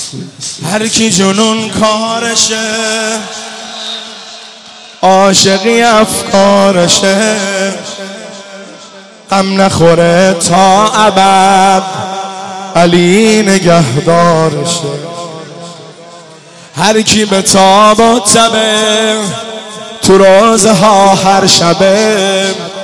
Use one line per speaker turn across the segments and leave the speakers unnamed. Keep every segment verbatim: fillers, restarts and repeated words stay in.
هر کی جنون کارشه، عاشقی افکارشه، غم نخوره تا ابد، علی نگهدارشه. هر کی به تاب و تبه، تو روزها هر شبه،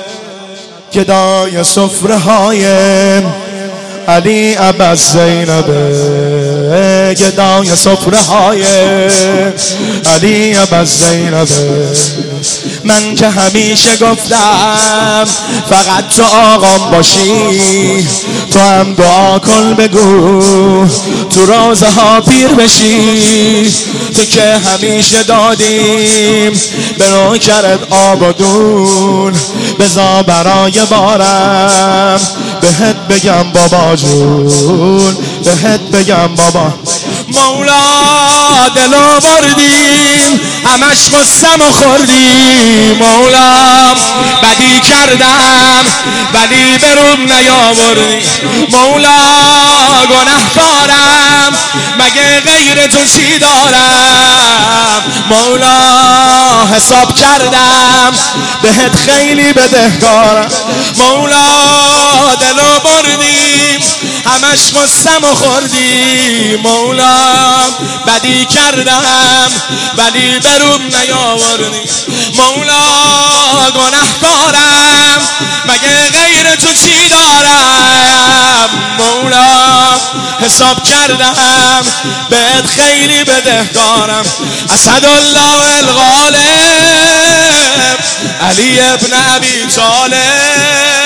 گدای سفره های علی ابا زینبه، گدای سفره های علی ابا زینبه. من که همیشه گفتم فقط تو آقام باشی، تو هم دعا کن بگو تو روزها پیر بشی. تو که همیشه دادیم به نوکرت آب و دون، بذار برای بارم بهت بگم بابا جون، بهت بگم بابا. مولا دلو بردیم همش قسم و خوردیم، مولا بدی کردم ولی بروم نیاوردی. مولا گناهکارم مگه غیر تو چی دارم. مولا حساب کردم بهت خیلی بدهکارم. مولا دلو بردیم همش قسم و خوردیم، مولا بدی کردم ولی بروم نیاوردی. مولا گناهکارم مگه غیر تو چی دارم. مولا حساب کردم بهت خیلی بدهکارم. اسدالله الغالب علی ابن ابی طالب،